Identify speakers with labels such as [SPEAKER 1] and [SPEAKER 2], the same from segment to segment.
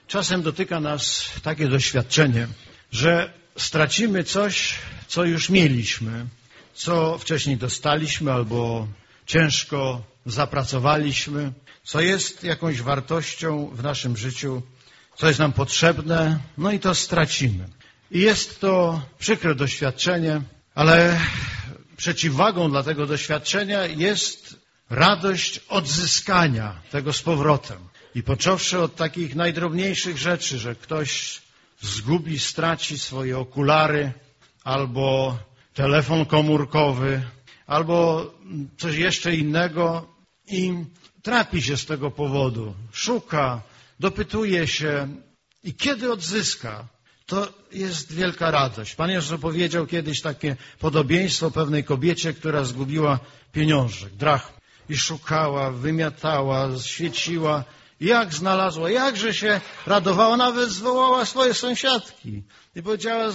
[SPEAKER 1] Czasem dotyka nas takie doświadczenie, że stracimy coś, co już mieliśmy, co wcześniej dostaliśmy albo ciężko zapracowaliśmy, co jest jakąś wartością w naszym życiu, co jest nam potrzebne, no i to stracimy. I jest to przykre doświadczenie, ale przeciwwagą dla tego doświadczenia jest radość odzyskania tego z powrotem. I począwszy od takich najdrobniejszych rzeczy, że ktoś zgubi, straci swoje okulary, albo telefon komórkowy, albo coś jeszcze innego i trapi się z tego powodu, szuka, dopytuje się i kiedy odzyska, to jest wielka radość. Pan Jezus powiedział kiedyś takie podobieństwo pewnej kobiecie, która zgubiła pieniążek, drachmę i szukała, wymiatała, świeciła. Jak znalazła, jakże się radowała, nawet zwołała swoje sąsiadki i powiedziała,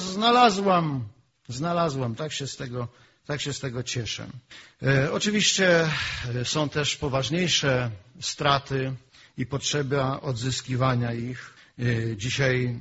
[SPEAKER 1] znalazłam, tak się z tego cieszę. Oczywiście są też poważniejsze straty i potrzeba odzyskiwania ich. Dzisiaj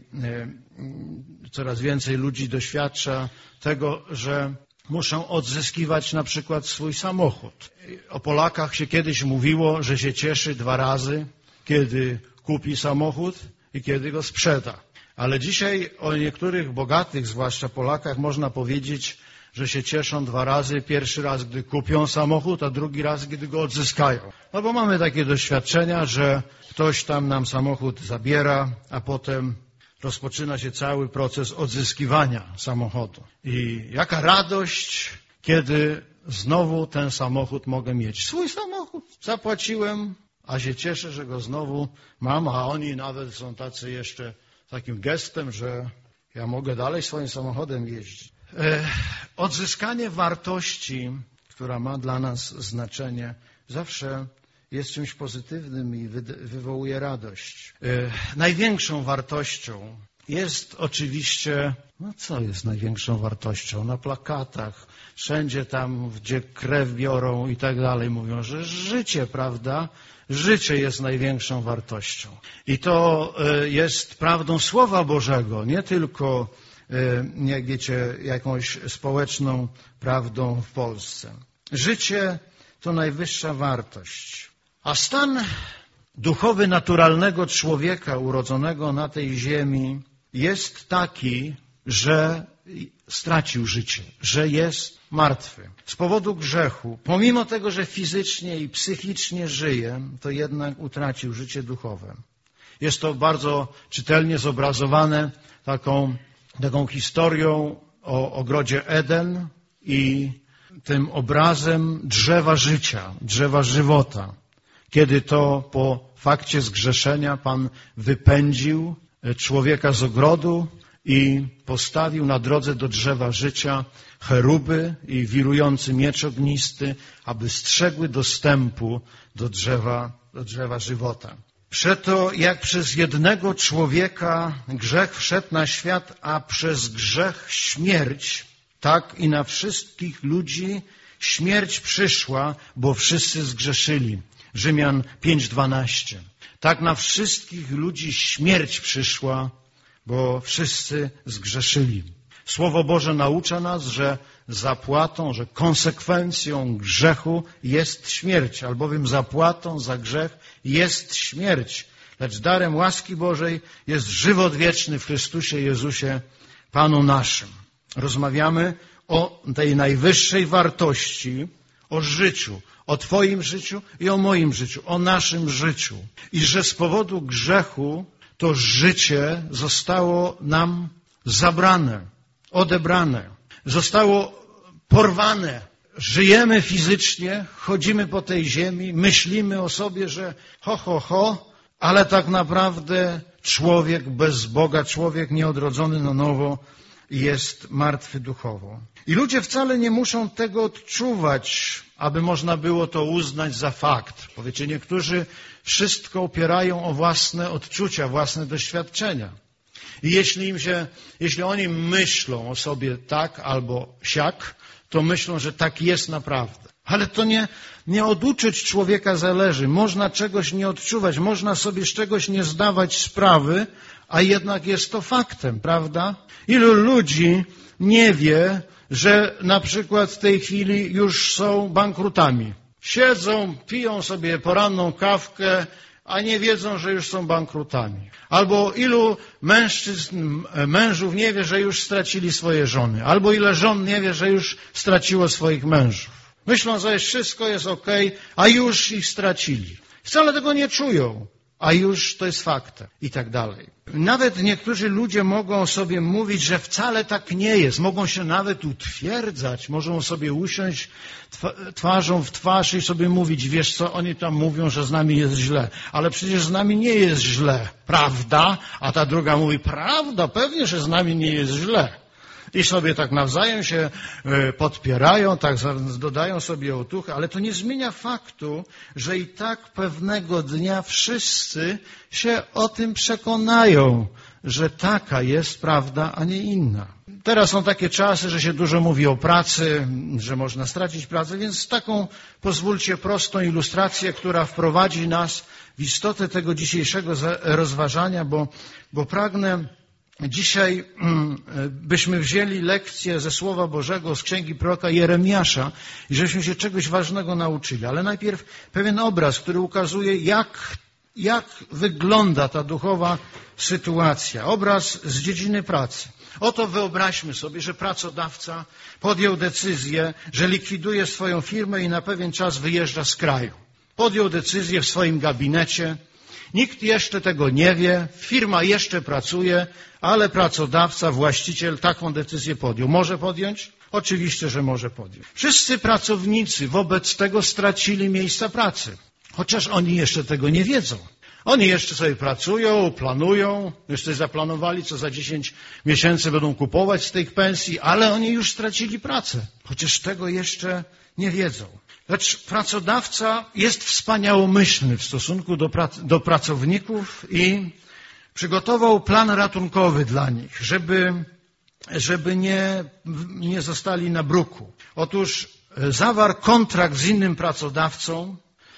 [SPEAKER 1] coraz więcej ludzi doświadcza tego, że muszą odzyskiwać na przykład swój samochód. O Polakach się kiedyś mówiło, że się cieszy 2 razy, kiedy kupi samochód i kiedy go sprzeda. Ale dzisiaj o niektórych bogatych, zwłaszcza Polakach, można powiedzieć, że się cieszą 2 razy. Pierwszy raz, gdy kupią samochód, a drugi raz, gdy go odzyskają. No bo mamy takie doświadczenia, że ktoś tam nam samochód zabiera, a potem rozpoczyna się cały proces odzyskiwania samochodu. I jaka radość, kiedy znowu ten samochód mogę mieć. Swój samochód zapłaciłem, a się cieszę, że go znowu mam, a oni nawet są tacy jeszcze takim gestem, że ja mogę dalej swoim samochodem jeździć. Odzyskanie wartości, która ma dla nas znaczenie, zawsze jest czymś pozytywnym i wywołuje radość. Największą wartością jest oczywiście, no co jest największą wartością? Na plakatach, wszędzie tam, gdzie krew biorą i tak dalej, mówią, że życie, prawda? Życie jest największą wartością. I to jest prawdą Słowa Bożego, nie tylko, jak wiecie, jakąś społeczną prawdą w Polsce. Życie to najwyższa wartość. A stan duchowy naturalnego człowieka urodzonego na tej ziemi jest taki, że stracił życie, że jest martwy. Z powodu grzechu, pomimo tego, że fizycznie i psychicznie żyje, to jednak utracił życie duchowe. Jest to bardzo czytelnie zobrazowane taką historią o ogrodzie Eden i tym obrazem drzewa życia, drzewa żywota. Kiedy to po fakcie zgrzeszenia Pan wypędził człowieka z ogrodu i postawił na drodze do drzewa życia cheruby i wirujący miecz ognisty, aby strzegły dostępu do drzewa żywota. Przeto jak przez jednego człowieka grzech wszedł na świat, a przez grzech śmierć, tak i na wszystkich ludzi śmierć przyszła, bo wszyscy zgrzeszyli. Rzymian 5:12. Tak na wszystkich ludzi śmierć przyszła, bo wszyscy zgrzeszyli. Słowo Boże naucza nas, że zapłatą, że konsekwencją grzechu jest śmierć, albowiem zapłatą za grzech jest śmierć. Lecz darem łaski Bożej jest żywot wieczny w Chrystusie Jezusie, Panu naszym. Rozmawiamy o tej najwyższej wartości, o życiu, o Twoim życiu i o moim życiu, o naszym życiu. I że z powodu grzechu to życie zostało nam zabrane, odebrane, zostało porwane. Żyjemy fizycznie, chodzimy po tej ziemi, myślimy o sobie, że ale tak naprawdę człowiek bez Boga, człowiek nieodrodzony na nowo jest martwy duchowo. I ludzie wcale nie muszą tego odczuwać, aby można było to uznać za fakt. Powiecie, niektórzy wszystko opierają o własne odczucia, własne doświadczenia. I jeśli oni myślą o sobie tak albo siak, to myślą, że tak jest naprawdę. Ale to nie oduczyć człowieka zależy. Można czegoś nie odczuwać, można sobie z czegoś nie zdawać sprawy, a jednak jest to faktem, prawda? Ilu ludzi nie wie, że na przykład w tej chwili już są bankrutami. Siedzą, piją sobie poranną kawkę, a nie wiedzą, że już są bankrutami. Albo ilu mężów nie wie, że już stracili swoje żony. Albo ile żon nie wie, że już straciło swoich mężów. Myślą, że wszystko jest okej, a już ich stracili. Wcale tego nie czują, a już to jest faktem i tak dalej. Nawet niektórzy ludzie mogą sobie mówić, że wcale tak nie jest. Mogą się nawet utwierdzać, mogą sobie usiąść twarzą w twarz i sobie mówić, wiesz co, oni tam mówią, że z nami jest źle, ale przecież z nami nie jest źle, prawda? A ta druga mówi, prawda, pewnie, że z nami nie jest źle. I sobie tak nawzajem się podpierają, tak dodają sobie otuchy, ale to nie zmienia faktu, że i tak pewnego dnia wszyscy się o tym przekonają, że taka jest prawda, a nie inna. Teraz są takie czasy, że się dużo mówi o pracy, że można stracić pracę, więc taką pozwólcie prostą ilustrację, która wprowadzi nas w istotę tego dzisiejszego rozważania, bo pragnę dzisiaj byśmy wzięli lekcję ze Słowa Bożego, z księgi proroka Jeremiasza i żebyśmy się czegoś ważnego nauczyli. Ale najpierw pewien obraz, który ukazuje, jak wygląda ta duchowa sytuacja. Obraz z dziedziny pracy. Oto wyobraźmy sobie, że pracodawca podjął decyzję, że likwiduje swoją firmę i na pewien czas wyjeżdża z kraju. Podjął decyzję w swoim gabinecie. Nikt jeszcze tego nie wie, firma jeszcze pracuje, ale pracodawca, właściciel taką decyzję podjął. Może podjąć? Oczywiście, że może podjąć. Wszyscy pracownicy wobec tego stracili miejsca pracy, chociaż oni jeszcze tego nie wiedzą. Oni jeszcze sobie pracują, planują, jeszcze zaplanowali, co za 10 miesięcy będą kupować z tych pensji, ale oni już stracili pracę, chociaż tego jeszcze nie wiedzą. Lecz pracodawca jest wspaniałomyślny w stosunku do pracowników i przygotował plan ratunkowy dla nich, żeby nie zostali na bruku. Otóż zawarł kontrakt z innym pracodawcą,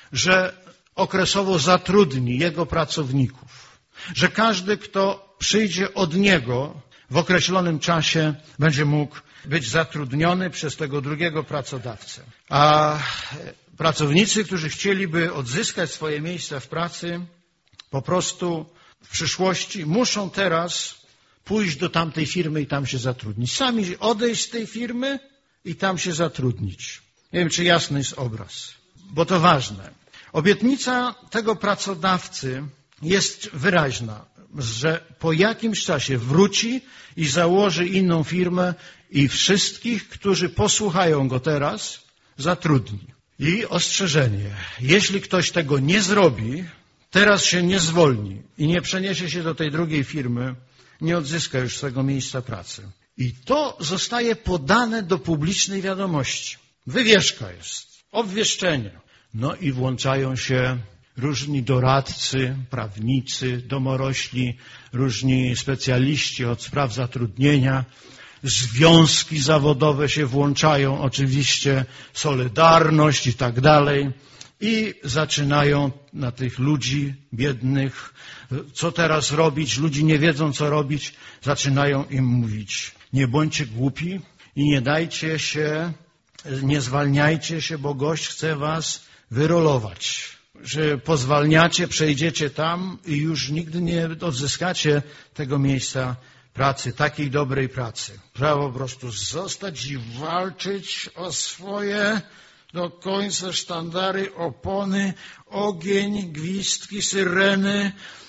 [SPEAKER 1] że okresowo zatrudni jego pracowników, że każdy, kto przyjdzie od niego w określonym czasie, będzie mógł być zatrudniony przez tego drugiego pracodawcę. A pracownicy, którzy chcieliby odzyskać swoje miejsca w pracy, po prostu w przyszłości muszą teraz pójść do tamtej firmy i tam się zatrudnić. Sami odejść z tej firmy i tam się zatrudnić. Nie wiem, czy jasny jest obraz, bo to ważne. Obietnica tego pracodawcy jest wyraźna, że po jakimś czasie wróci i założy inną firmę i wszystkich, którzy posłuchają go teraz, zatrudni. I ostrzeżenie, jeśli ktoś tego nie zrobi, teraz się nie zwolni i nie przeniesie się do tej drugiej firmy, nie odzyska już swego miejsca pracy. I to zostaje podane do publicznej wiadomości. Wywieszka jest, obwieszczenie. No i włączają się różni doradcy, prawnicy, domorośli, różni specjaliści od spraw zatrudnienia, związki zawodowe się włączają, oczywiście Solidarność i tak dalej. I zaczynają na tych ludzi biednych, co teraz robić, ludzi nie wiedzą, co robić, zaczynają im mówić, nie bądźcie głupi i nie dajcie się, nie zwalniajcie się, bo gość chce was wyrolować. Że pozwalniacie, przejdziecie tam i już nigdy nie odzyskacie tego miejsca pracy, takiej dobrej pracy. Trzeba po prostu zostać i walczyć o swoje do końca sztandary, opony, ogień, gwizdki, syreny,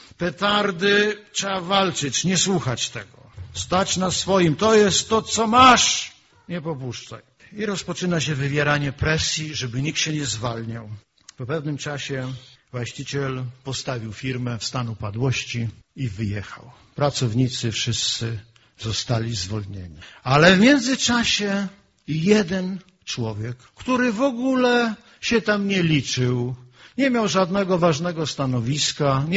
[SPEAKER 1] petardy. Trzeba walczyć, nie słuchać tego. Stać na swoim. To jest to, co masz. Nie popuszczaj. I rozpoczyna się wywieranie presji, żeby nikt się nie zwalniał. Po pewnym czasie właściciel postawił firmę w stan upadłości i wyjechał. Pracownicy wszyscy zostali zwolnieni. Ale w międzyczasie jeden człowiek, który w ogóle się tam nie liczył, nie miał żadnego ważnego stanowiska,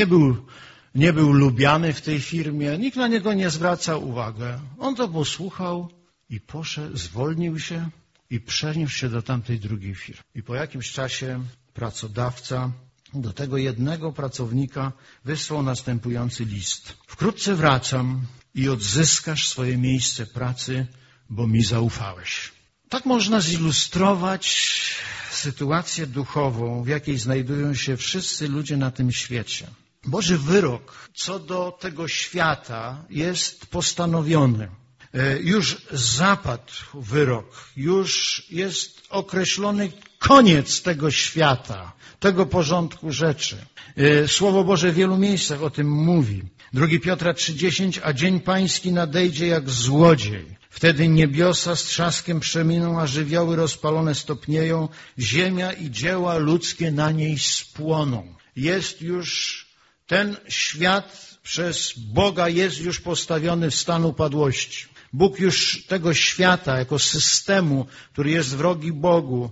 [SPEAKER 1] nie był lubiany w tej firmie, nikt na niego nie zwracał uwagi. On to posłuchał i poszedł, zwolnił się i przeniósł się do tamtej drugiej firmy. I po jakimś czasie pracodawca do tego jednego pracownika wysłał następujący list. Wkrótce wracam i odzyskasz swoje miejsce pracy, bo mi zaufałeś. Tak można zilustrować sytuację duchową, w jakiej znajdują się wszyscy ludzie na tym świecie. Boży wyrok co do tego świata jest postanowiony. Już zapadł wyrok, już jest określony koniec tego świata, tego porządku rzeczy. Słowo Boże w wielu miejscach o tym mówi. 2 Piotra 3,10, a dzień pański nadejdzie jak złodziej. Wtedy niebiosa z trzaskiem przeminą, a żywioły rozpalone stopnieją, ziemia i dzieła ludzkie na niej spłoną. Jest już ten świat przez Boga jest już postawiony w stan upadłości. Bóg już tego świata jako systemu, który jest wrogi Bogu,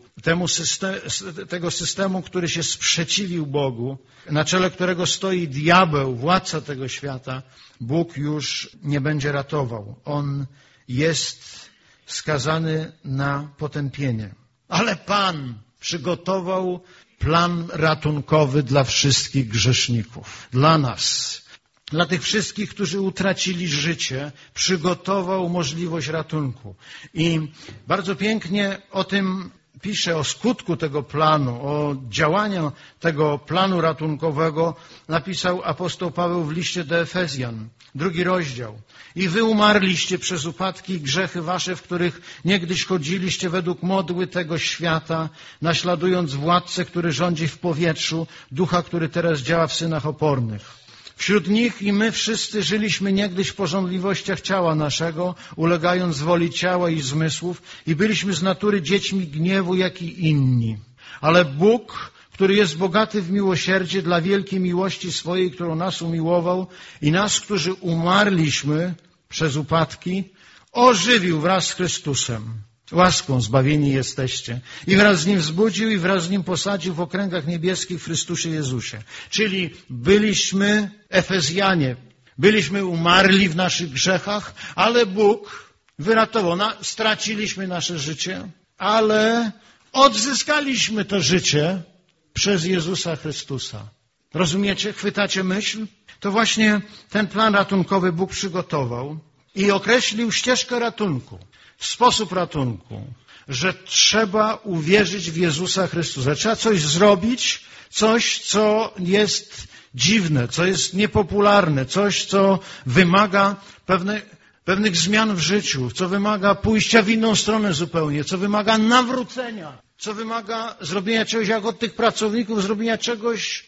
[SPEAKER 1] tego systemu, który się sprzeciwił Bogu, na czele którego stoi diabeł, władca tego świata, Bóg już nie będzie ratował. On jest skazany na potępienie. Ale Pan przygotował plan ratunkowy dla wszystkich grzeszników, dla nas. Dla tych wszystkich, którzy utracili życie, przygotował możliwość ratunku. I bardzo pięknie o tym pisze, o skutku tego planu, o działaniu tego planu ratunkowego napisał apostoł Paweł w liście do Efezjan, 2 rozdział. I wy umarliście przez upadki i grzechy wasze, w których niegdyś chodziliście według modły tego świata, naśladując władcę, który rządzi w powietrzu, ducha, który teraz działa w synach opornych. Wśród nich i my wszyscy żyliśmy niegdyś w pożądliwościach ciała naszego, ulegając woli ciała i zmysłów i byliśmy z natury dziećmi gniewu, jak i inni. Ale Bóg, który jest bogaty w miłosierdzie dla wielkiej miłości swojej, którą nas umiłował i nas, którzy umarliśmy przez upadki, ożywił wraz z Chrystusem. Łaską zbawieni jesteście. I wraz z Nim wzbudził i wraz z Nim posadził w okręgach niebieskich w Chrystusie Jezusie. Czyli byliśmy Efezjanie, byliśmy umarli w naszych grzechach, ale Bóg wyratował. Straciliśmy nasze życie, ale odzyskaliśmy to życie przez Jezusa Chrystusa. Rozumiecie? Chwytacie myśl? To właśnie ten plan ratunkowy Bóg przygotował i określił ścieżkę ratunku. Sposób ratunku, że trzeba uwierzyć w Jezusa Chrystusa. Trzeba coś zrobić, coś, co jest dziwne, co jest niepopularne, coś, co wymaga pewnych zmian w życiu, co wymaga pójścia w inną stronę zupełnie, co wymaga nawrócenia, co wymaga zrobienia czegoś, jak od tych pracowników, zrobienia czegoś,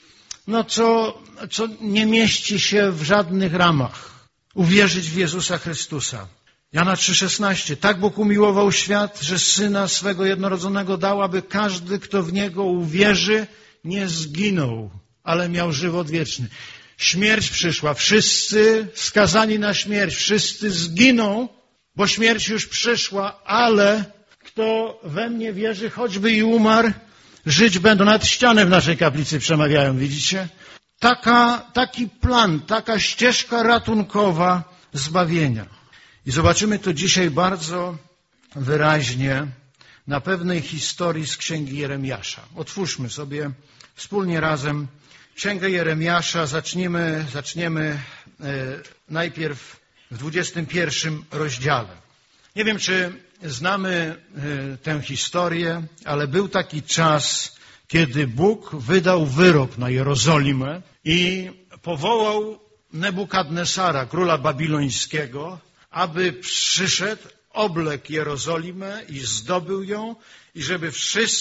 [SPEAKER 1] co nie mieści się w żadnych ramach. Uwierzyć w Jezusa Chrystusa. Jana 3,16. Tak Bóg umiłował świat, że Syna swego jednorodzonego dał, aby każdy, kto w Niego uwierzy, nie zginął, ale miał żywot wieczny. Śmierć przyszła. Wszyscy skazani na śmierć. Wszyscy zginą, bo śmierć już przyszła, ale kto we mnie wierzy, choćby i umarł, żyć będą. Nawet ściany w naszej kaplicy przemawiają, widzicie? Taki plan, taka ścieżka ratunkowa zbawienia. I zobaczymy to dzisiaj bardzo wyraźnie na pewnej historii z Księgi Jeremiasza. Otwórzmy sobie wspólnie razem Księgę Jeremiasza. Zaczniemy najpierw w 21 rozdziale. Nie wiem, czy znamy tę historię, ale był taki czas, kiedy Bóg wydał wyrok na Jerozolimę i powołał Nebukadnesara, króla babilońskiego, aby przyszedł, oblekł Jerozolimę i zdobył ją i żeby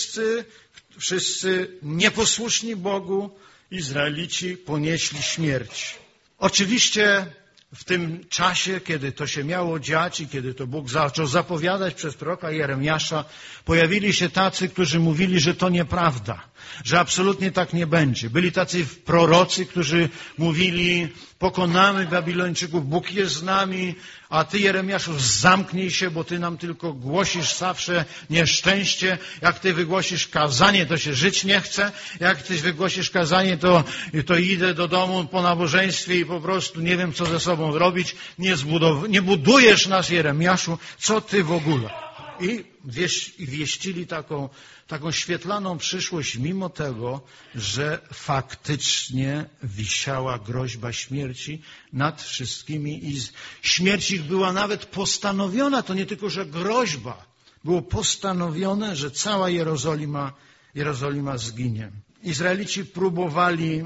[SPEAKER 1] wszyscy nieposłuszni Bogu Izraelici ponieśli śmierć. Oczywiście w tym czasie, kiedy to się miało dziać i kiedy to Bóg zaczął zapowiadać przez proroka Jeremiasza, pojawili się tacy, którzy mówili, że to nieprawda, że absolutnie tak nie będzie. Byli tacy prorocy, którzy mówili, pokonamy Babilończyków, Bóg jest z nami, a ty, Jeremiaszu, zamknij się, bo ty nam tylko głosisz zawsze nieszczęście. Jak ty wygłosisz kazanie, to się żyć nie chce. Jak ty wygłosisz kazanie, to idę do domu po nabożeństwie i po prostu nie wiem, co ze sobą zrobić. Nie budujesz nas, Jeremiaszu, co ty w ogóle? I wieścili taką świetlaną przyszłość, mimo tego, że faktycznie wisiała groźba śmierci nad wszystkimi i śmierć ich była nawet postanowiona. To nie tylko, że groźba, było postanowione, że cała Jerozolima zginie. Izraelici próbowali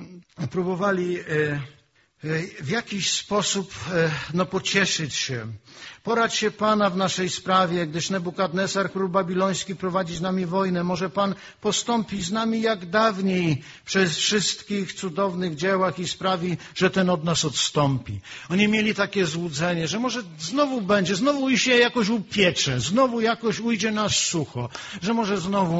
[SPEAKER 1] w jakiś sposób pocieszyć się. Poradź się Pana w naszej sprawie, gdyż Nebukadnesar, król babiloński, prowadzi z nami wojnę. Może Pan postąpi z nami jak dawniej przez wszystkich cudownych dziełach i sprawi, że ten od nas odstąpi. Oni mieli takie złudzenie, że może znowu będzie, znowu się jakoś upiecze, znowu jakoś ujdzie nas sucho, że może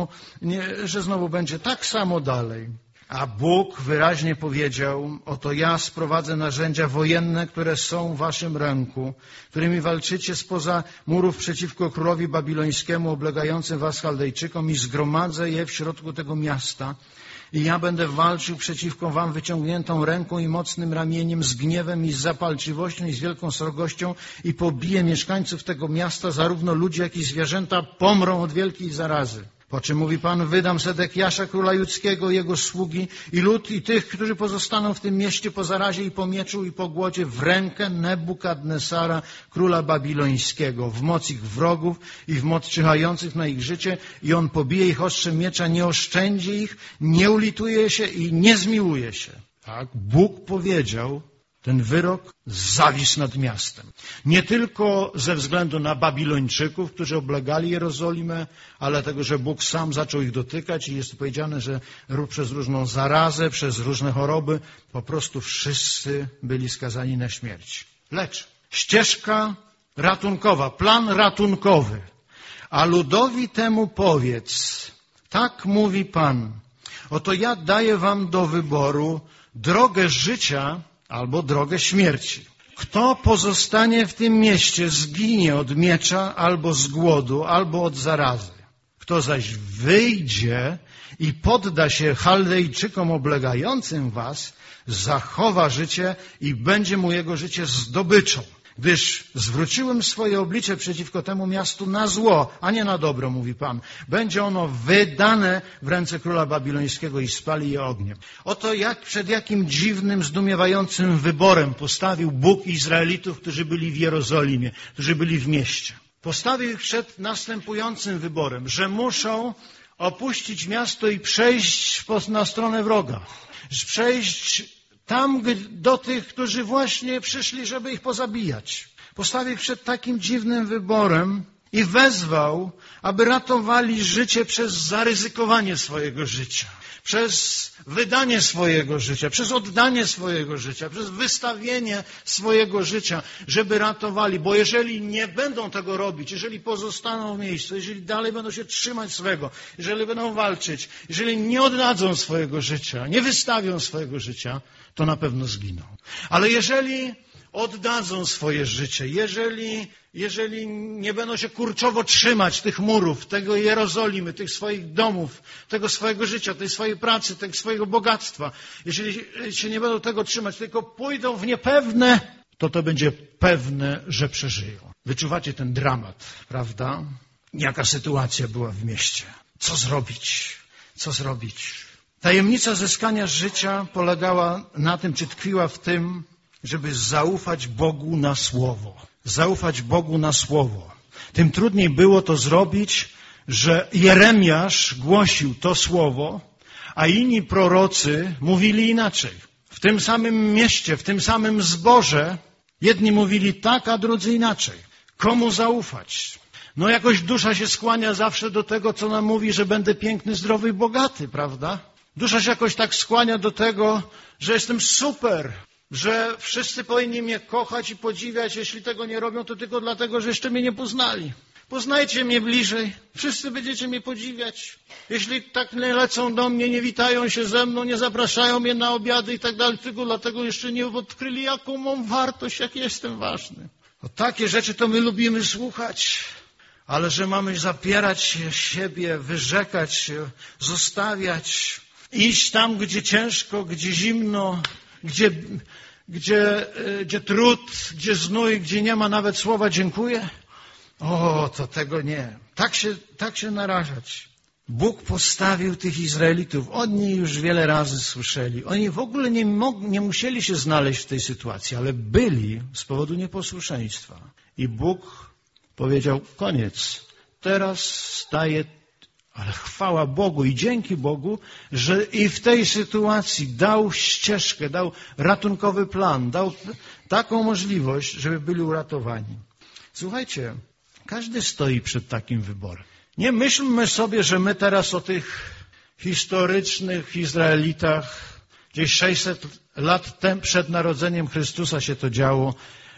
[SPEAKER 1] znowu będzie tak samo dalej. A Bóg wyraźnie powiedział, oto ja sprowadzę narzędzia wojenne, które są w waszym ręku, którymi walczycie spoza murów przeciwko królowi babilońskiemu oblegającym was Chaldejczykom i zgromadzę je w środku tego miasta. I ja będę walczył przeciwko wam wyciągniętą ręką i mocnym ramieniem, z gniewem i z zapalczywością i z wielką srogością i pobiję mieszkańców tego miasta, zarówno ludzie, jak i zwierzęta pomrą od wielkiej zarazy. Po czym mówi Pan, wydam Sedekiasza, króla judzkiego, jego sługi i lud i tych, którzy pozostaną w tym mieście po zarazie i po mieczu i po głodzie w rękę Nebukadnesara, króla babilońskiego, w moc ich wrogów i w moc czyhających na ich życie i on pobije ich ostrzem miecza, nie oszczędzi ich, nie ulituje się i nie zmiłuje się. Tak, Bóg powiedział, ten wyrok zawisł nad miastem. Nie tylko ze względu na Babilończyków, którzy oblegali Jerozolimę, ale dlatego, że Bóg sam zaczął ich dotykać i jest powiedziane, że przez różną zarazę, przez różne choroby, po prostu wszyscy byli skazani na śmierć. Lecz ścieżka ratunkowa, plan ratunkowy. A ludowi temu powiedz, tak mówi Pan, oto ja daję wam do wyboru drogę życia albo drogę śmierci. Kto pozostanie w tym mieście, zginie od miecza, albo z głodu, albo od zarazy. Kto zaś wyjdzie i podda się Chaldejczykom oblegającym was, zachowa życie i będzie mu jego życie zdobyczą. Gdyż zwróciłem swoje oblicze przeciwko temu miastu na zło, a nie na dobro, mówi Pan. Będzie ono wydane w ręce króla babilońskiego i spali je ogniem. Oto przed jakim dziwnym, zdumiewającym wyborem postawił Bóg Izraelitów, którzy byli w Jerozolimie, którzy byli w mieście. Postawił ich przed następującym wyborem, że muszą opuścić miasto i przejść na stronę wroga. Przejść tam do tych, którzy właśnie przyszli, żeby ich pozabijać. Postawił przed takim dziwnym wyborem i wezwał, aby ratowali życie przez zaryzykowanie swojego życia, przez wydanie swojego życia, przez oddanie swojego życia, przez wystawienie swojego życia, żeby ratowali. Bo jeżeli nie będą tego robić, jeżeli pozostaną w miejscu, jeżeli dalej będą się trzymać swego, jeżeli będą walczyć, jeżeli nie oddadzą swojego życia, nie wystawią swojego życia, to na pewno zginą. Ale jeżeli oddadzą swoje życie, jeżeli nie będą się kurczowo trzymać tych murów, tego Jerozolimy, tych swoich domów, tego swojego życia, tej swojej pracy, tego swojego bogactwa, jeżeli się nie będą tego trzymać, tylko pójdą w niepewne, to będzie pewne, że przeżyją. Wyczuwacie ten dramat, prawda? Jaka sytuacja była w mieście? Co zrobić? Co zrobić? Tajemnica zyskania życia polegała na tym, czy tkwiła w tym, żeby zaufać Bogu na słowo. Zaufać Bogu na słowo. Tym trudniej było to zrobić, że Jeremiasz głosił to słowo, a inni prorocy mówili inaczej. W tym samym mieście, w tym samym zborze jedni mówili tak, a drudzy inaczej. Komu zaufać? No jakoś dusza się skłania zawsze do tego, co nam mówi, że będę piękny, zdrowy i bogaty, prawda? Dusza się jakoś tak skłania do tego, że jestem super, że wszyscy powinni mnie kochać i podziwiać. Jeśli tego nie robią, to tylko dlatego, że jeszcze mnie nie poznali. Poznajcie mnie bliżej, wszyscy będziecie mnie podziwiać. Jeśli tak nie lecą do mnie, nie witają się ze mną, nie zapraszają mnie na obiady i tak dalej, tylko dlatego jeszcze nie odkryli, jaką mam wartość, jak jestem ważny. O takie rzeczy to my lubimy słuchać. Ale że mamy zapierać się siebie, wyrzekać się, zostawiać, iść tam, gdzie ciężko, gdzie zimno, gdzie trud, gdzie znój, gdzie nie ma nawet słowa dziękuję. to tego nie. Tak się narażać. Bóg postawił tych Izraelitów. Oni już wiele razy słyszeli. Oni w ogóle nie musieli się znaleźć w tej sytuacji, ale byli z powodu nieposłuszeństwa. I Bóg powiedział, koniec. Teraz staje, ale chwała Bogu i dzięki Bogu, że i w tej sytuacji dał ścieżkę, dał ratunkowy plan, dał taką możliwość, żeby byli uratowani. Słuchajcie, każdy stoi przed takim wyborem. Nie myślmy sobie, że my teraz o tych historycznych Izraelitach, gdzieś 600 lat przed narodzeniem Chrystusa się to działo,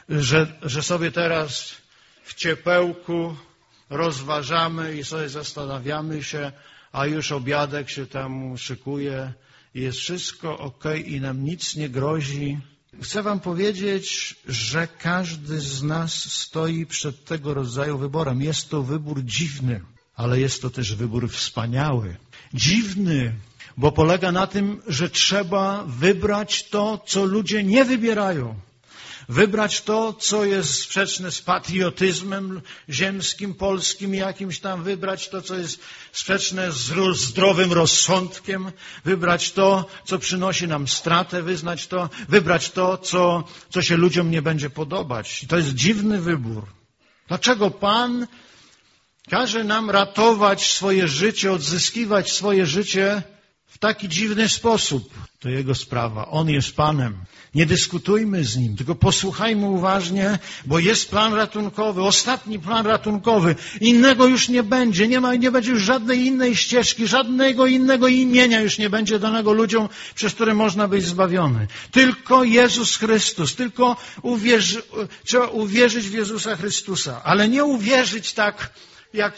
[SPEAKER 1] że sobie teraz w ciepełku rozważamy i sobie zastanawiamy się, a już obiadek się tam szykuje i jest wszystko okej i nam nic nie grozi. Chcę wam powiedzieć, że każdy z nas stoi przed tego rodzaju wyborem. Jest to wybór dziwny, ale jest to też wybór wspaniały. Dziwny, bo polega na tym, że trzeba wybrać to, co ludzie nie wybierają. Wybrać to, co jest sprzeczne z patriotyzmem ziemskim, polskim jakimś tam, wybrać to, co jest sprzeczne z zdrowym rozsądkiem, wybrać to, co przynosi nam stratę, wybrać to, co się ludziom nie będzie podobać. I to jest dziwny wybór. Dlaczego Pan każe nam ratować swoje życie, odzyskiwać swoje życie w taki dziwny sposób? To Jego sprawa. On jest Panem. Nie dyskutujmy z Nim, tylko posłuchajmy uważnie, bo jest plan ratunkowy, ostatni plan ratunkowy. Innego już nie będzie. Nie będzie już żadnej innej ścieżki, żadnego innego imienia już nie będzie danego ludziom, przez które można być zbawiony. Tylko Jezus Chrystus. Tylko trzeba uwierzyć w Jezusa Chrystusa. Ale nie uwierzyć tak, jak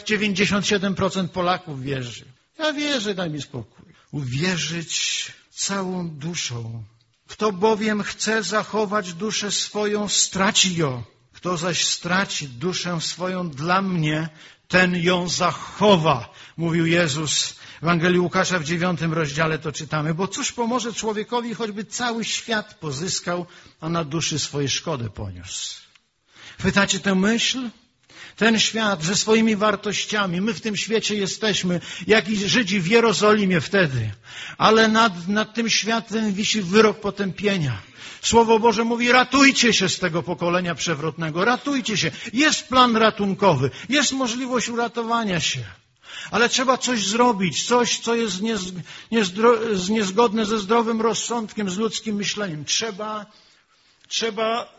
[SPEAKER 1] 97% Polaków wierzy. Ja wierzę, daj mi spokój. Uwierzyć całą duszą. Kto bowiem chce zachować duszę swoją, straci ją. Kto zaś straci duszę swoją dla mnie, ten ją zachowa, mówił Jezus. W Ewangelii Łukasza w 9 rozdziale to czytamy. Bo cóż pomoże człowiekowi, choćby cały świat pozyskał, a na duszy swojej szkodę poniósł. Chwytacie tę myśl? Ten świat ze swoimi wartościami, my w tym świecie jesteśmy, jak i Żydzi w Jerozolimie wtedy, ale nad tym światem wisi wyrok potępienia. Słowo Boże mówi, ratujcie się z tego pokolenia przewrotnego, ratujcie się. Jest plan ratunkowy, jest możliwość uratowania się, ale trzeba coś zrobić, coś, co jest niezgodne ze zdrowym rozsądkiem, z ludzkim myśleniem. Trzeba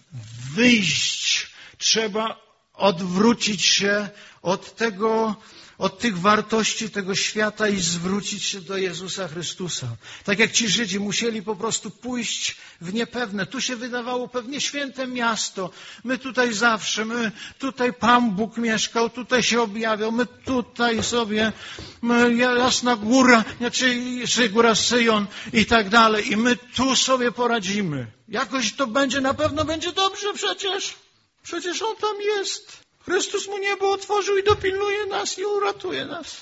[SPEAKER 1] wyjść, trzeba odwrócić się od tych wartości tego świata i zwrócić się do Jezusa Chrystusa. Tak jak ci Żydzi musieli po prostu pójść w niepewne. Tu się wydawało pewnie święte miasto. My tutaj zawsze, tutaj Pan Bóg mieszkał, tutaj się objawiał, my tutaj sobie, jasna góra, czy góra Syjon i tak dalej. I my tu sobie poradzimy. Jakoś to będzie, na pewno będzie dobrze przecież. Przecież On tam jest. Chrystus mu niebo otworzył i dopilnuje nas i uratuje nas.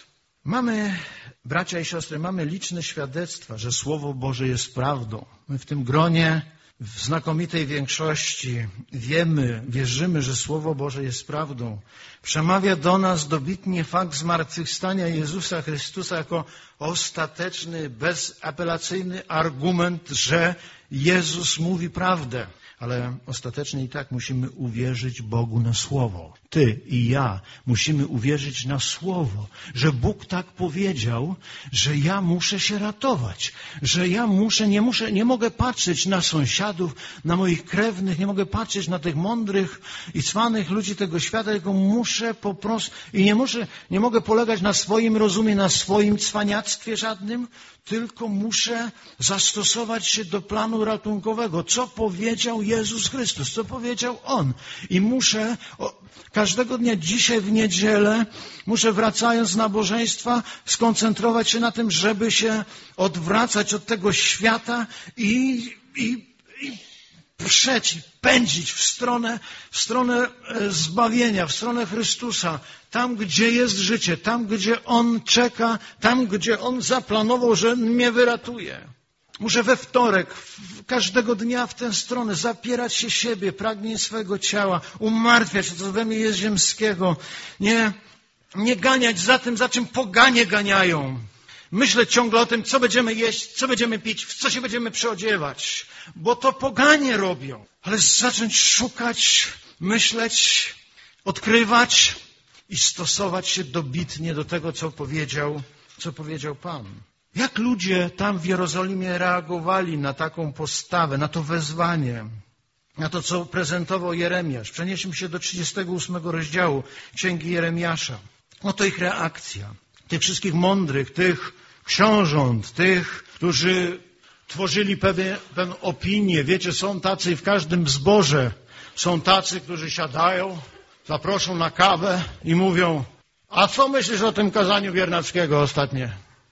[SPEAKER 1] Bracia i siostry, mamy liczne świadectwa, że Słowo Boże jest prawdą. My w tym gronie, w znakomitej większości wierzymy, że Słowo Boże jest prawdą. Przemawia do nas dobitnie fakt zmartwychwstania Jezusa Chrystusa jako ostateczny, bezapelacyjny argument, że Jezus mówi prawdę. Ale ostatecznie i tak musimy uwierzyć Bogu na Słowo. Ty i ja musimy uwierzyć na Słowo, że Bóg tak powiedział, że ja muszę się ratować, że ja nie mogę patrzeć na sąsiadów, na moich krewnych, nie mogę patrzeć na tych mądrych i cwanych ludzi tego świata, tylko muszę po prostu i nie mogę polegać na swoim rozumie, na swoim cwaniactwie żadnym, tylko muszę zastosować się do planu ratunkowego. Co powiedział Jezus Chrystus, co powiedział On. I muszę każdego dnia, dzisiaj w niedzielę, muszę wracając z nabożeństwa, skoncentrować się na tym, żeby się odwracać od tego świata i pędzić w stronę zbawienia, w stronę Chrystusa. Tam, gdzie jest życie, tam, gdzie On czeka, tam, gdzie On zaplanował, że mnie wyratuje. Muszę we wtorek, każdego dnia w tę stronę zapierać się siebie, pragnień swego ciała, umartwiać to, co we mnie jest ziemskiego. Nie ganiać za tym, za czym poganie ganiają. Myśleć ciągle o tym, co będziemy jeść, co będziemy pić, w co się będziemy przeodziewać. Bo to poganie robią. Ale zacząć szukać, myśleć, odkrywać i stosować się dobitnie do tego, co powiedział Pan. Jak ludzie tam w Jerozolimie reagowali na taką postawę, na to wezwanie, na to, co prezentował Jeremiasz. Przenieśmy się do 38 rozdziału Księgi Jeremiasza. Oto ich reakcja. Tych wszystkich mądrych, tych książąt, tych, którzy tworzyli pewną opinię. Wiecie, są tacy w każdym zborze. Są tacy, którzy siadają, zaproszą na kawę i mówią: a co myślisz o tym kazaniu Biernackiego ostatnie?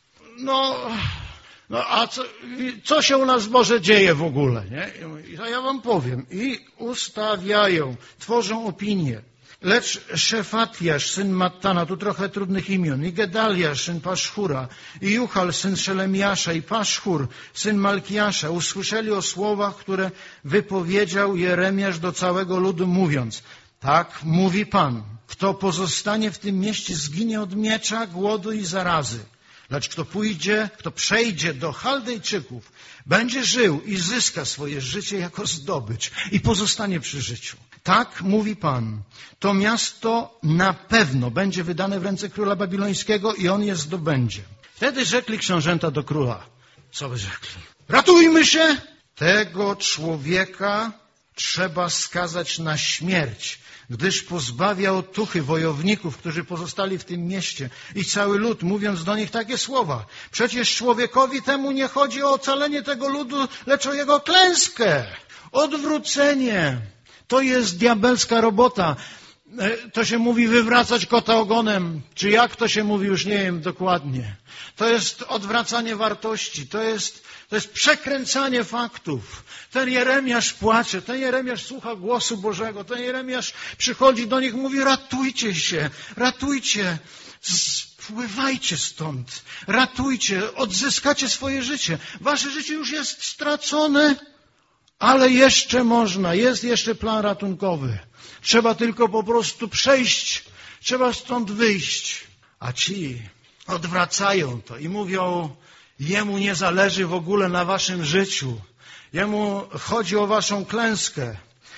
[SPEAKER 1] A co się u nas w zborze dzieje w ogóle? Nie? Ja wam powiem. I ustawiają, tworzą opinię. Lecz Szefatiasz, syn Mattana, tu trochę trudnych imion, i Gedaliasz, syn Paszchura, i Juchal, syn Szelemiasza, i Paszchur, syn Malkiasza, usłyszeli o słowach, które wypowiedział Jeremiasz do całego ludu, mówiąc: tak mówi Pan, kto pozostanie w tym mieście, zginie od miecza, głodu i zarazy. Lecz kto przejdzie do Chaldejczyków, będzie żył i zyska swoje życie jako zdobycz i pozostanie przy życiu. Tak mówi Pan. To miasto na pewno będzie wydane w ręce króla babilońskiego i on je zdobędzie. Wtedy rzekli książęta do króla. Co by rzekli? Ratujmy się! Tego człowieka trzeba skazać na śmierć, gdyż pozbawia otuchy wojowników, którzy pozostali w tym mieście, i cały lud, mówiąc do nich takie słowa: przecież człowiekowi temu nie chodzi o ocalenie tego ludu, lecz o jego klęskę, odwrócenie. To jest diabelska robota. To się mówi wywracać kota ogonem, czy jak to się mówi, już nie wiem dokładnie. To jest odwracanie wartości, to jest przekręcanie faktów. Ten Jeremiasz płacze, ten Jeremiasz słucha głosu Bożego, ten Jeremiasz przychodzi do nich, mówi: ratujcie się, ratujcie, spływajcie stąd, ratujcie, odzyskacie swoje życie. Wasze życie już jest stracone, ale jeszcze można, jest jeszcze plan ratunkowy. Trzeba tylko po prostu przejść, trzeba stąd wyjść. A ci odwracają to i mówią: jemu nie zależy w ogóle na waszym życiu. Jemu chodzi o waszą klęskę.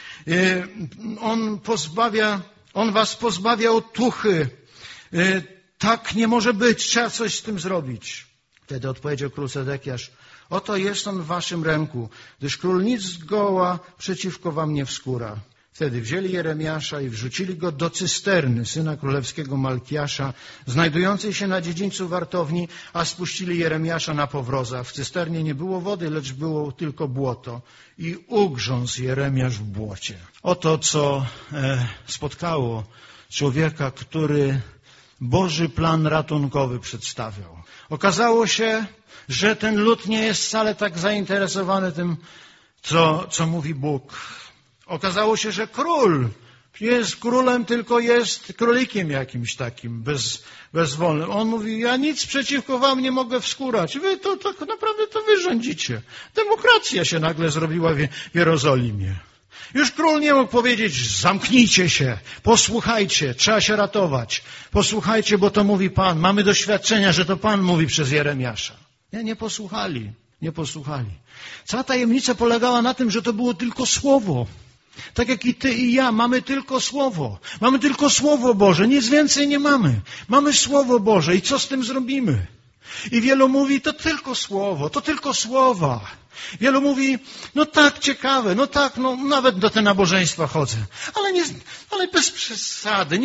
[SPEAKER 1] On was pozbawia otuchy. Tak nie może być, trzeba coś z tym zrobić. Wtedy odpowiedział król Sedekiasz: oto jest on w waszym ręku, gdyż król nic zgoła przeciwko wam nie wskóra. Wtedy wzięli Jeremiasza i wrzucili go do cysterny syna królewskiego Malkiasza, znajdującej się na dziedzińcu wartowni, a spuścili Jeremiasza na powroza. W cysternie nie było wody, lecz było tylko błoto. I ugrzązł Jeremiasz w błocie. Oto, co spotkało człowieka, który Boży plan ratunkowy przedstawiał. Okazało się, że ten lud nie jest wcale tak zainteresowany tym, co mówi Bóg. Okazało się, że król jest królem, tylko jest królikiem jakimś takim, bezwolnym. On mówi: ja nic przeciwko wam nie mogę wskórać. Wy to tak naprawdę to wy rządzicie. Demokracja się nagle zrobiła w Jerozolimie. Już król nie mógł powiedzieć: zamknijcie się, posłuchajcie, trzeba się ratować. Posłuchajcie, bo to mówi Pan. Mamy doświadczenia, że to Pan mówi przez Jeremiasza. Nie posłuchali. Cała tajemnica polegała na tym, że to było tylko słowo. Tak jak i ty i ja, mamy tylko słowo. Mamy tylko Słowo Boże, nic więcej nie mamy. Mamy Słowo Boże i co z tym zrobimy? I wielu mówi: to tylko słowo, to tylko słowa. Wielu mówi: no tak, ciekawe, no tak, no nawet do te nabożeństwa chodzę. Ale bez przesady,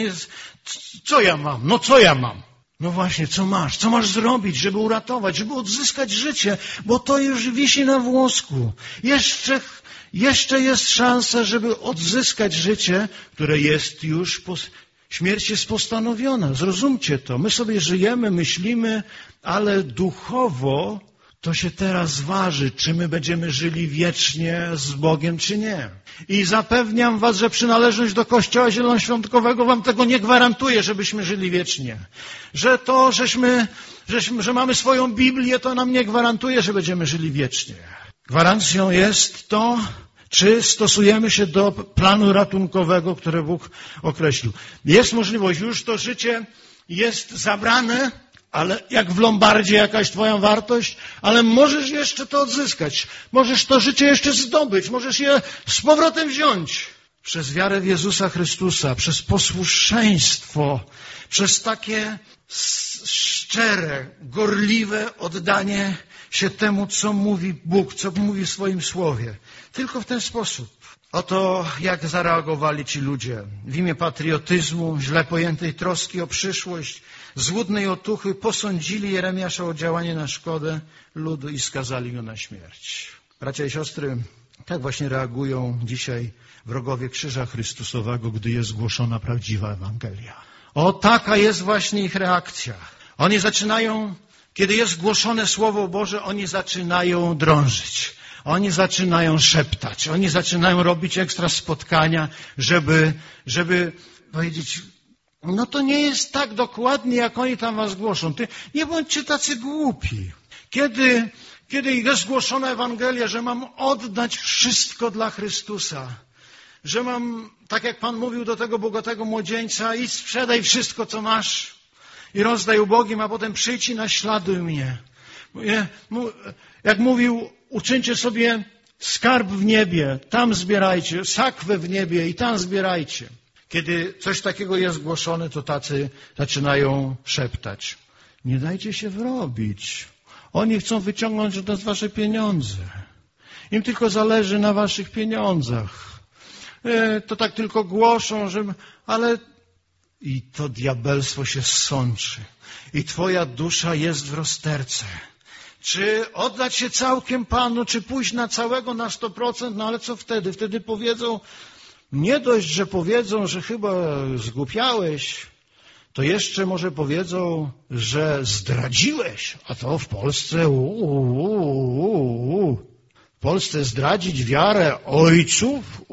[SPEAKER 1] co ja mam? No co ja mam? No właśnie, co masz? Co masz zrobić, żeby uratować, żeby odzyskać życie? Bo to już wisi na włosku. Jeszcze jest szansa, żeby odzyskać życie, które jest już śmierć jest postanowiona. Zrozumcie to. My sobie żyjemy, myślimy, ale duchowo to się teraz waży, czy my będziemy żyli wiecznie z Bogiem, czy nie. I zapewniam was, że przynależność do Kościoła Zielonoświątkowego wam tego nie gwarantuje, żebyśmy żyli wiecznie. Że to, żeśmy że mamy swoją Biblię, to nam nie gwarantuje, że będziemy żyli wiecznie. Gwarancją jest to, czy stosujemy się do planu ratunkowego, który Bóg określił. Jest możliwość, już to życie jest zabrane, ale jak w lombardzie jakaś twoja wartość, ale możesz jeszcze to odzyskać. Możesz to życie jeszcze zdobyć, możesz je z powrotem wziąć. Przez wiarę w Jezusa Chrystusa, przez posłuszeństwo, przez takie szczere, gorliwe oddanie się temu, co mówi Bóg, co mówi w swoim słowie. Tylko w ten sposób. Oto jak zareagowali ci ludzie. W imię patriotyzmu, źle pojętej troski o przyszłość, złudnej otuchy posądzili Jeremiasza o działanie na szkodę ludu i skazali go na śmierć. Bracia i siostry, tak właśnie reagują dzisiaj wrogowie Krzyża Chrystusowego, gdy jest głoszona prawdziwa Ewangelia. O, taka jest właśnie ich reakcja. Oni zaczynają, kiedy jest głoszone Słowo Boże, oni zaczynają drążyć. Oni zaczynają szeptać. Oni zaczynają robić ekstra spotkania, żeby powiedzieć, no to nie jest tak dokładnie, jak oni tam was głoszą. Nie bądźcie tacy głupi. Kiedy jest głoszona Ewangelia, że mam oddać wszystko dla Chrystusa, że mam, tak jak Pan mówił do tego bogatego młodzieńca, idź sprzedaj wszystko, co masz i rozdaj ubogim, a potem przyjdź i naśladuj mnie. Jak mówił, uczyńcie sobie skarb w niebie, tam zbierajcie, sakwę w niebie i tam zbierajcie. Kiedy coś takiego jest głoszone, to tacy zaczynają szeptać. Nie dajcie się wrobić. Oni chcą wyciągnąć od nas wasze pieniądze. Im tylko zależy na waszych pieniądzach. To tak tylko głoszą, ale i to diabelstwo się sączy. I twoja dusza jest w rozterce. Czy oddać się całkiem Panu, czy pójść na całego na 100%? No ale co wtedy? Wtedy powiedzą, nie dość, że powiedzą, że chyba zgłupiałeś, to jeszcze może powiedzą, że zdradziłeś. A to w Polsce, w Polsce zdradzić wiarę ojców?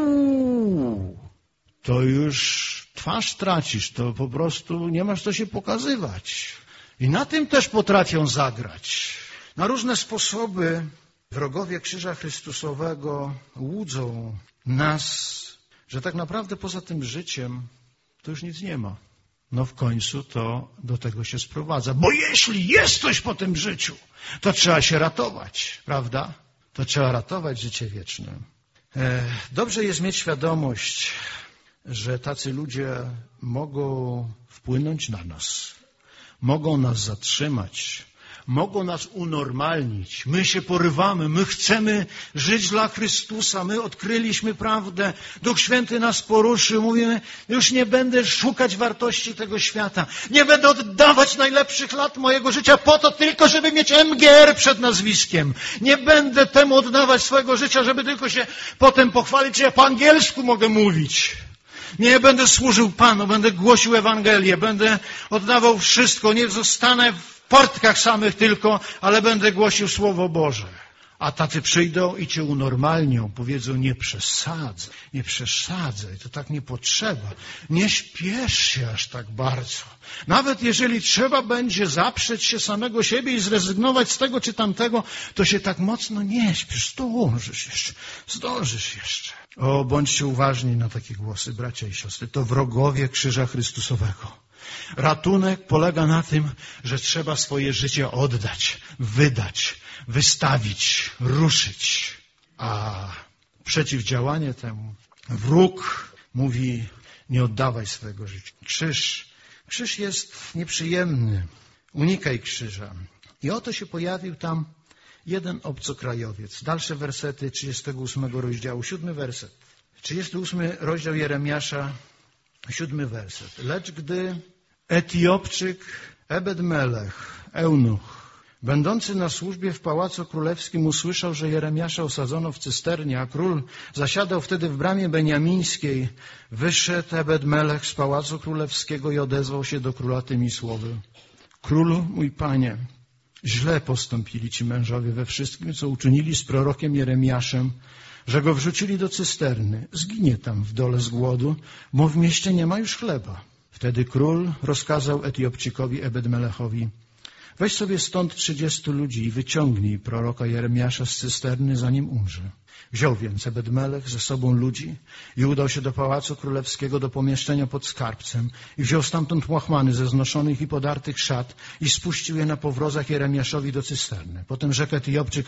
[SPEAKER 1] To już twarz tracisz, to po prostu nie masz co się pokazywać. I na tym też potrafią zagrać. Na różne sposoby wrogowie Krzyża Chrystusowego łudzą nas, że tak naprawdę poza tym życiem to już nic nie ma. No w końcu to do tego się sprowadza. Bo jeśli jest coś po tym życiu, to trzeba się ratować, prawda? To trzeba ratować życie wieczne. Dobrze jest mieć świadomość, że tacy ludzie mogą wpłynąć na nas. Mogą nas zatrzymać, mogą nas unormalnić. My się porywamy, my chcemy żyć dla Chrystusa, my odkryliśmy prawdę, Duch Święty nas poruszył, mówimy, już nie będę szukać wartości tego świata, nie będę oddawać najlepszych lat mojego życia po to tylko, żeby mieć MGR przed nazwiskiem. Nie będę temu oddawać swojego życia, żeby tylko się potem pochwalić, że ja po angielsku mogę mówić. Nie będę służył Panu, będę głosił Ewangelię, będę oddawał wszystko, nie zostanę w portkach samych tylko, ale będę głosił Słowo Boże. A tacy przyjdą i cię unormalnią, powiedzą, nie przesadzaj, to tak nie potrzeba. Nie śpiesz się aż tak bardzo. Nawet jeżeli trzeba będzie zaprzeć się samego siebie i zrezygnować z tego czy tamtego, to się tak mocno nie śpiesz, zdążysz jeszcze. O, bądźcie uważni na takie głosy, bracia i siostry. To wrogowie Krzyża Chrystusowego. Ratunek polega na tym, że trzeba swoje życie oddać, wydać, wystawić, ruszyć. A przeciwdziałanie temu wróg mówi, nie oddawaj swojego życia. Krzyż jest nieprzyjemny. Unikaj krzyża. I oto się pojawił tam jeden obcokrajowiec. Dalsze wersety 38 rozdziału, 7 werset. 38 rozdział Jeremiasza, 7 werset. Lecz gdy Etiopczyk Ebed-Melech, eunuch, będący na służbie w pałacu królewskim, usłyszał, że Jeremiasza osadzono w cysternie, a król zasiadał wtedy w bramie beniamińskiej, wyszedł Ebed-Melech z pałacu królewskiego i odezwał się do króla tymi słowy. Królu, mój panie, źle postąpili ci mężowie we wszystkim, co uczynili z prorokiem Jeremiaszem, że go wrzucili do cysterny. Zginie tam w dole z głodu, bo w mieście nie ma już chleba. Wtedy król rozkazał Etiopczykowi Ebed-Melechowi, weź sobie stąd 30 ludzi i wyciągnij proroka Jeremiasza z cysterny, zanim umrze. Wziął więc Ebed-Melech ze sobą ludzi i udał się do pałacu królewskiego, do pomieszczenia pod skarbcem i wziął stamtąd łachmany ze znoszonych i podartych szat i spuścił je na powrozach Jeremiaszowi do cysterny. Potem rzekł Etiopczyk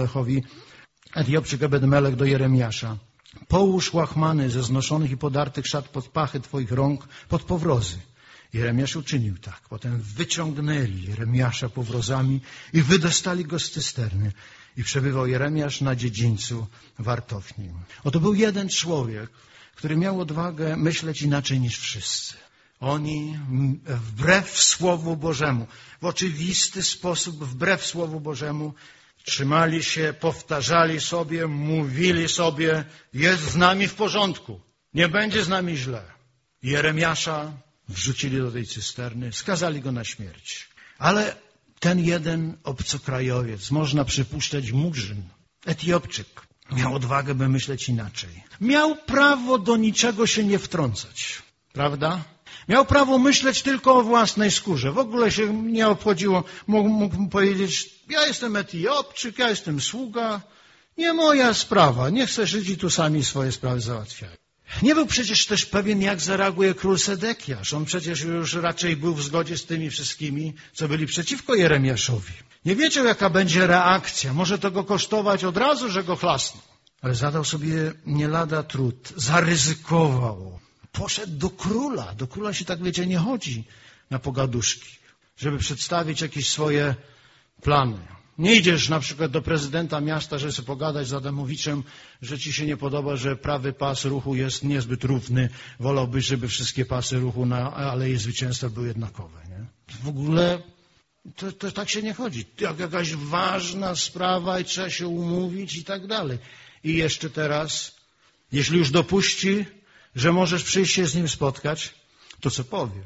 [SPEAKER 1] Ebed-Melech do Jeremiasza: połóż łachmany ze znoszonych i podartych szat pod pachy twoich rąk, pod powrozy. Jeremiasz uczynił tak. Potem wyciągnęli Jeremiasza powrozami i wydostali go z cysterny. I przebywał Jeremiasz na dziedzińcu wartowni. Oto był jeden człowiek, który miał odwagę myśleć inaczej niż wszyscy. Oni wbrew Słowu Bożemu, w oczywisty sposób wbrew Słowu Bożemu trzymali się, powtarzali sobie, mówili sobie: jest z nami w porządku, nie będzie z nami źle. Jeremiasza wrzucili do tej cysterny, skazali go na śmierć. Ale ten jeden obcokrajowiec, można przypuszczać Murzyn, Etiopczyk, miał odwagę, by myśleć inaczej. Miał prawo do niczego się nie wtrącać, prawda? Miał prawo myśleć tylko o własnej skórze. W ogóle się nie obchodziło. Mógł powiedzieć: ja jestem Etiopczyk, ja jestem sługa, nie moja sprawa, niech se Żydzi tu sami swoje sprawy załatwiają. Nie był przecież też pewien, jak zareaguje król Sedekiasz. On przecież już raczej był w zgodzie z tymi wszystkimi, co byli przeciwko Jeremiaszowi. Nie wiedział, jaka będzie reakcja. Może to go kosztować od razu, że go chlasnął. Ale zadał sobie nie lada trud. Zaryzykował. Poszedł do króla. Do króla się, tak wiecie, nie chodzi na pogaduszki, żeby przedstawić jakieś swoje plany. Nie idziesz na przykład do prezydenta miasta, żeby sobie pogadać z Adamowiczem, że ci się nie podoba, że prawy pas ruchu jest niezbyt równy. Wolałbyś, żeby wszystkie pasy ruchu na Alei Zwycięstwa były jednakowe. Nie? W ogóle to tak się nie chodzi. Jak jakaś ważna sprawa i trzeba się umówić i tak dalej. I jeszcze teraz, jeśli już dopuści, że możesz przyjść się z nim spotkać, to co powie?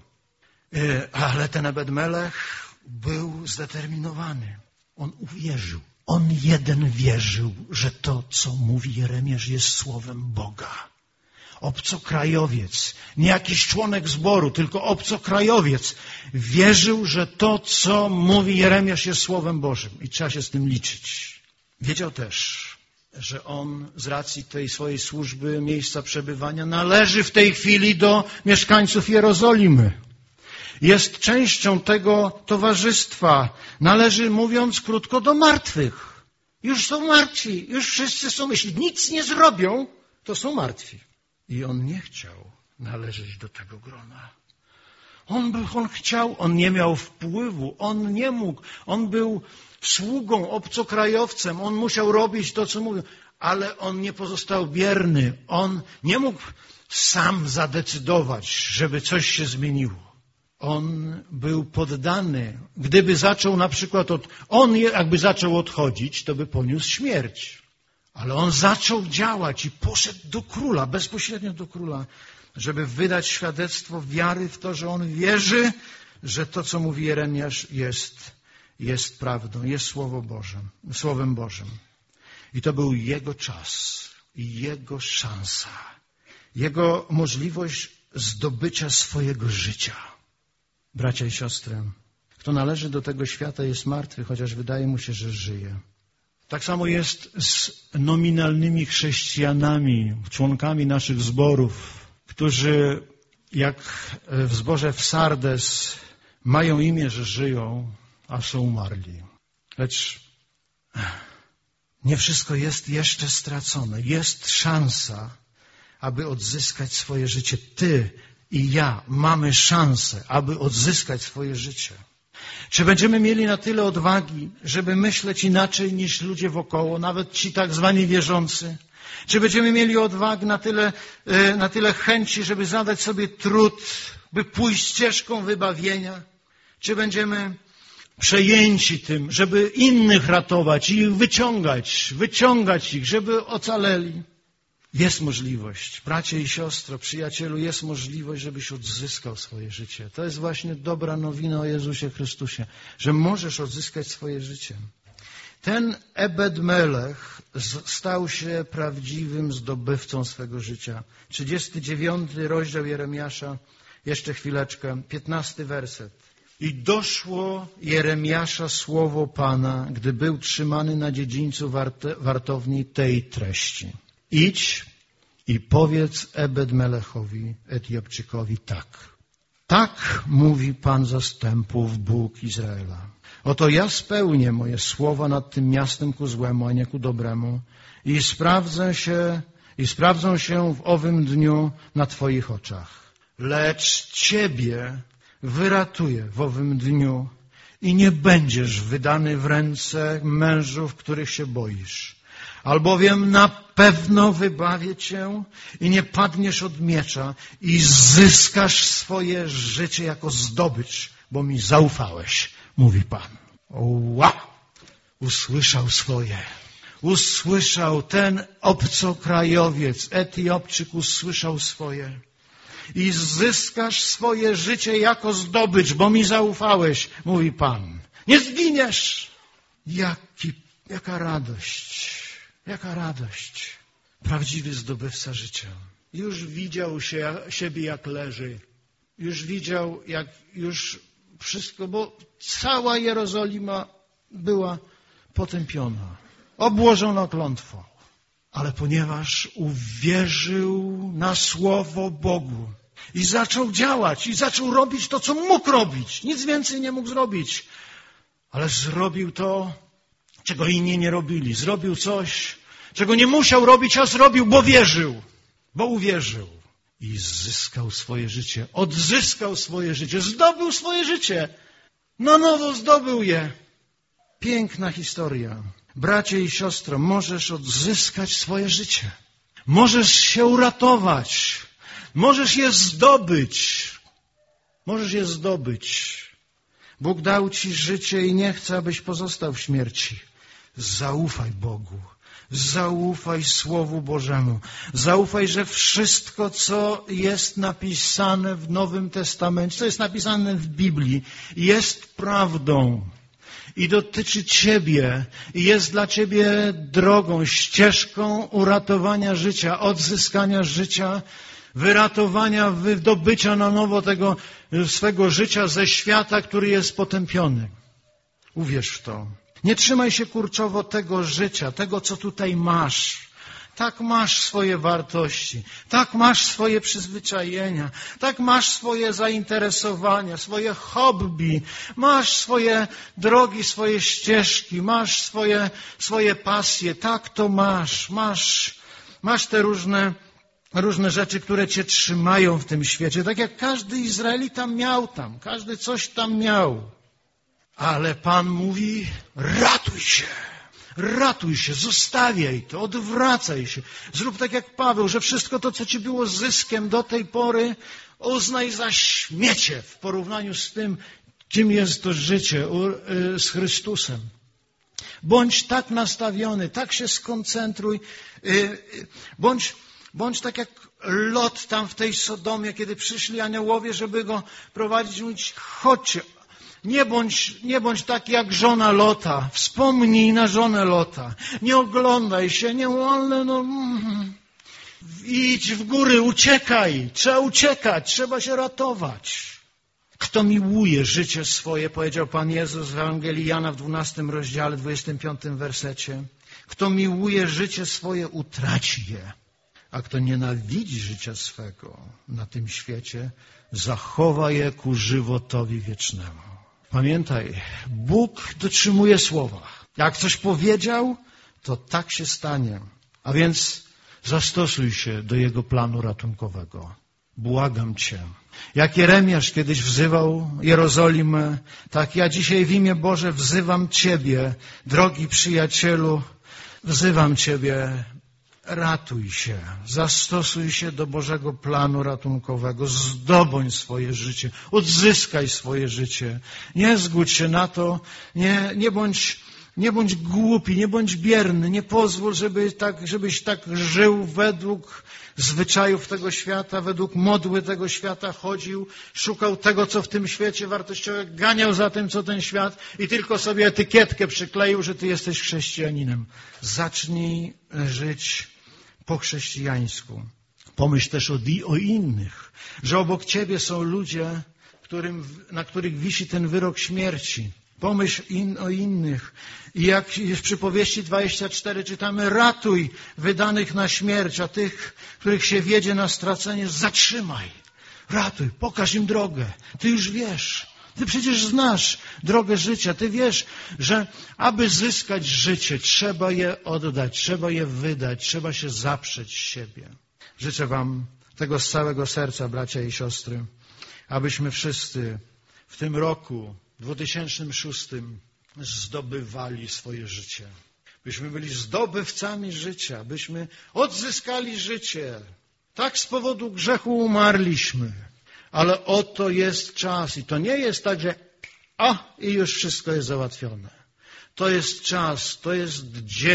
[SPEAKER 1] Ale ten Ebed-Melech był zdeterminowany. On uwierzył. On jeden wierzył, że to, co mówi Jeremiasz, jest słowem Boga. Obcokrajowiec, nie jakiś członek zboru, tylko obcokrajowiec wierzył, że to, co mówi Jeremiasz, jest słowem Bożym i trzeba się z tym liczyć. Wiedział też, że on z racji tej swojej służby, miejsca przebywania należy w tej chwili do mieszkańców Jerozolimy. Jest częścią tego towarzystwa. Należy, mówiąc krótko, do martwych. Już są martwi, już wszyscy są, jeśli nic nie zrobią, to są martwi. I on nie chciał należeć do tego grona. On chciał, on nie miał wpływu, on nie mógł, on był sługą, obcokrajowcem, on musiał robić to, co mówił, ale on nie pozostał bierny, on nie mógł sam zadecydować, żeby coś się zmieniło. On był poddany. Gdyby zaczął na przykład on jakby zaczął odchodzić, to by poniósł śmierć. Ale on zaczął działać i poszedł do króla, bezpośrednio do króla, żeby wydać świadectwo wiary w to, że on wierzy, że to, co mówi Jeremiasz, jest prawdą, jest Słowem Bożym. I to był jego czas, jego szansa, jego możliwość zdobycia swojego życia. Bracia i siostry, kto należy do tego świata, jest martwy, chociaż wydaje mu się, że żyje. Tak samo jest z nominalnymi chrześcijanami, członkami naszych zborów, którzy jak w zborze w Sardes mają imię, że żyją, a są umarli. Lecz nie wszystko jest jeszcze stracone. Jest szansa, aby odzyskać swoje życie. Ty i ja mamy szansę, aby odzyskać swoje życie. Czy będziemy mieli na tyle odwagi, żeby myśleć inaczej niż ludzie wokoło, nawet ci tak zwani wierzący? Czy będziemy mieli odwagę na tyle chęci, żeby zadać sobie trud, by pójść ścieżką wybawienia? Czy będziemy przejęci tym, żeby innych ratować i wyciągać ich, żeby ocaleli? Jest możliwość, bracie i siostro, przyjacielu, jest możliwość, żebyś odzyskał swoje życie. To jest właśnie dobra nowina o Jezusie Chrystusie, że możesz odzyskać swoje życie. Ten Ebed-Melech stał się prawdziwym zdobywcą swego życia. 39 rozdział Jeremiasza, jeszcze chwileczkę, 15 werset. I doszło Jeremiasza słowo Pana, gdy był trzymany na dziedzińcu wartowni tej treści. Idź i powiedz Ebed-Melechowi, Etiopczykowi tak. Tak mówi Pan zastępów, Bóg Izraela. Oto ja spełnię moje słowa nad tym miastem ku złemu, a nie ku dobremu i sprawdzą się w owym dniu na Twoich oczach. Lecz Ciebie wyratuję w owym dniu i nie będziesz wydany w ręce mężów, których się boisz. Albowiem na pewno wybawię Cię i nie padniesz od miecza i zyskasz swoje życie jako zdobycz, bo mi zaufałeś, mówi Pan. Wow! Usłyszał ten obcokrajowiec, Etiopczyk usłyszał swoje. I zyskasz swoje życie jako zdobycz, bo mi zaufałeś, mówi Pan. Nie zginiesz! Jaka radość. Prawdziwy zdobywca życia. Już widział siebie jak leży. Już widział jak już wszystko, bo cała Jerozolima była potępiona. Obłożona klątwą. Ale ponieważ uwierzył na słowo Bogu i zaczął działać, i zaczął robić to, co mógł robić. Nic więcej nie mógł zrobić. Ale zrobił to, czego inni nie robili. Zrobił coś, czego nie musiał robić, a zrobił, bo wierzył. Bo uwierzył. I zyskał swoje życie. Odzyskał swoje życie. Zdobył swoje życie. Na nowo zdobył je. Piękna historia. Bracie i siostro, możesz odzyskać swoje życie. Możesz się uratować. Możesz je zdobyć. Bóg dał ci życie i nie chce, abyś pozostał w śmierci. Zaufaj Bogu. Zaufaj Słowu Bożemu. Zaufaj, że wszystko, co jest napisane w Nowym Testamencie, co jest napisane w Biblii, jest prawdą. I dotyczy Ciebie i jest dla Ciebie drogą, ścieżką uratowania życia, odzyskania życia, wyratowania, wydobycia na nowo tego swego życia ze świata, który jest potępiony. Uwierz w to. Nie trzymaj się kurczowo tego życia, tego, co tutaj masz. Tak masz swoje wartości, tak masz swoje przyzwyczajenia, tak masz swoje zainteresowania, swoje hobby, masz swoje drogi, swoje ścieżki, masz swoje pasje, tak to masz. Masz te różne rzeczy, które cię trzymają w tym świecie, tak jak każdy Izraelita miał tam, każdy coś tam miał. Ale Pan mówi, ratuj się, zostawiaj to, odwracaj się. Zrób tak jak Paweł, że wszystko to, co ci było zyskiem do tej pory, uznaj za śmiecie w porównaniu z tym, czym jest to życie z Chrystusem. Bądź tak nastawiony, tak się skoncentruj, bądź tak jak Lot tam w tej Sodomie, kiedy przyszli aniołowie, żeby go prowadzić, mówić, chodźcie. Nie bądź tak jak żona Lota. Wspomnij na żonę Lota. Nie oglądaj się, idź w góry, uciekaj. Trzeba uciekać, trzeba się ratować. Kto miłuje życie swoje, powiedział Pan Jezus w Ewangelii Jana w 12 rozdziale, 25 wersecie. Kto miłuje życie swoje, utraci je. A kto nienawidzi życia swego na tym świecie, zachowa je ku żywotowi wiecznemu. Pamiętaj, Bóg dotrzymuje słowa. Jak coś powiedział, to tak się stanie. A więc zastosuj się do Jego planu ratunkowego. Błagam Cię. Jak Jeremiasz kiedyś wzywał Jerozolimę, tak ja dzisiaj w imię Boże wzywam Ciebie, drogi przyjacielu, wzywam Ciebie. Ratuj się, zastosuj się do Bożego planu ratunkowego, zdobądź swoje życie, odzyskaj swoje życie. Nie zgódź się na to, nie bądź głupi, nie bądź bierny, nie pozwól, żebyś tak żył według zwyczajów tego świata, według modły tego świata chodził, szukał tego, co w tym świecie wartościowego, ganiał za tym, co ten świat i tylko sobie etykietkę przykleił, że ty jesteś chrześcijaninem. Zacznij żyć po chrześcijańsku. Pomyśl też o innych, że obok ciebie są ludzie na których wisi ten wyrok śmierci. Pomyśl o innych. I jak jest w przypowieści 24 czytamy, ratuj wydanych na śmierć, a tych, których się wiedzie na stracenie, zatrzymaj. Ratuj, pokaż im drogę. Ty już wiesz. Ty przecież znasz drogę życia. Ty wiesz, że aby zyskać życie, trzeba je oddać, trzeba je wydać, trzeba się zaprzeć siebie. Życzę wam tego z całego serca, bracia i siostry, abyśmy wszyscy w tym roku 2006 zdobywali swoje życie. Byśmy byli zdobywcami życia, byśmy odzyskali życie. Tak z powodu grzechu umarliśmy. Ale oto jest czas i to nie jest tak, że i już wszystko jest załatwione. To jest czas, to jest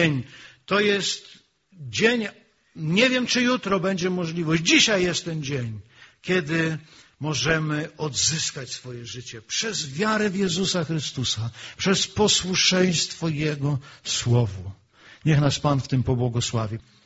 [SPEAKER 1] dzień, nie wiem czy jutro będzie możliwość, dzisiaj jest ten dzień, kiedy możemy odzyskać swoje życie przez wiarę w Jezusa Chrystusa, przez posłuszeństwo Jego Słowu. Niech nas Pan w tym pobłogosławi.